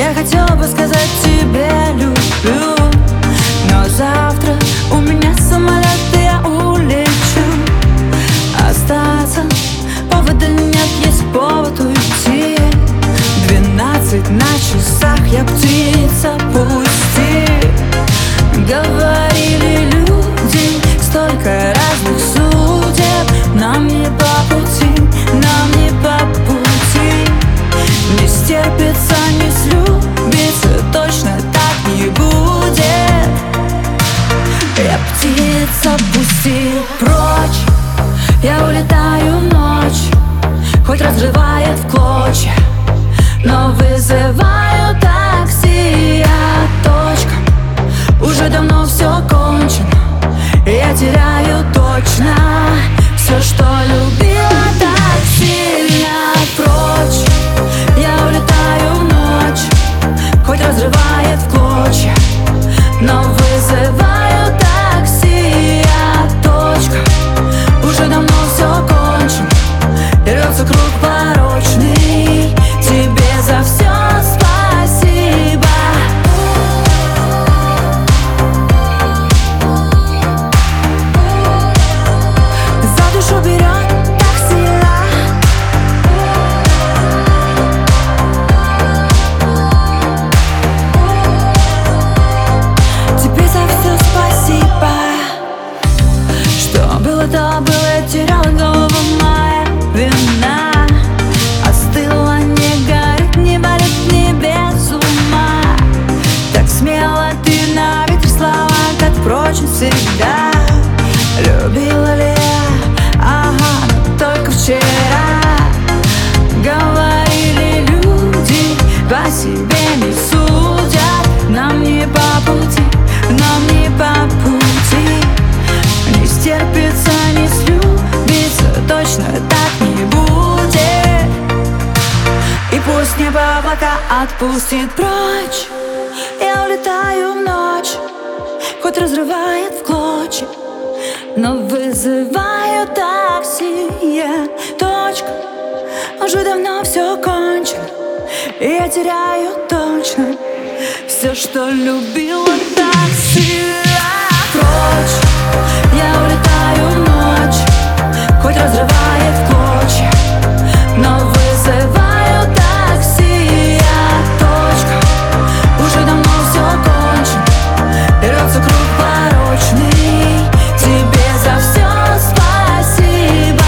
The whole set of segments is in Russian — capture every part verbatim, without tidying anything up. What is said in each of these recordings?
Я хотела бы сказать тебе люблю, но завтра у меня самолет, и я улечу. Остаться повода нет, есть повод уйти. Двенадцать на часах, я птица, пусти. Говорили люди, столько разных судеб. Нам не по пути, нам не по пути. Не стерпится, не слюбится, точно так не будет. Я птица, пусти прочь. Я улетаю в ночь, хоть разрывает в клочья, но вызываю такси. Я точка, уже давно все кончено. Я теряю точно все, что любила так сильно. Прочь, я улетаю в ночь, хоть разрывает в клочья, но вызываю такси. Я точка, уже давно все кончено. И рвется круг порочный. Тебе за все спасибо. За душу берет так сильно. Тебе за все спасибо. Что было, то было, я теряла голову, моя вина. Остыла, не горит, не болит, не без ума. Так смело ты на ветер слова, как впрочем всегда. Любила ли я? Ага, но только вчера. Говорили люди, по себе не судят. Нам не по пути, нам не по пути. Не стерпится, не слюбится, точно так не будет. И пусть небо облака отпустит прочь. Я улетаю в ночь, хоть разрывает в клочья, но вызываю такси. Я точка, уже давно все кончено. И я теряю точно все, что любила так сильно. Прочь, я улетаю в ночь, хоть разрывает в клочья, но вызываю такси. Я точка, уже давно все кончено. И рвется круг порочный. Тебе за все спасибо.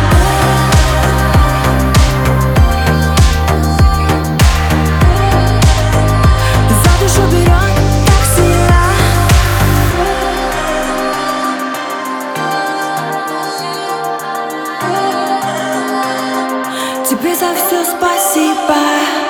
За душу берет так сильно. Тебе за все спасибо.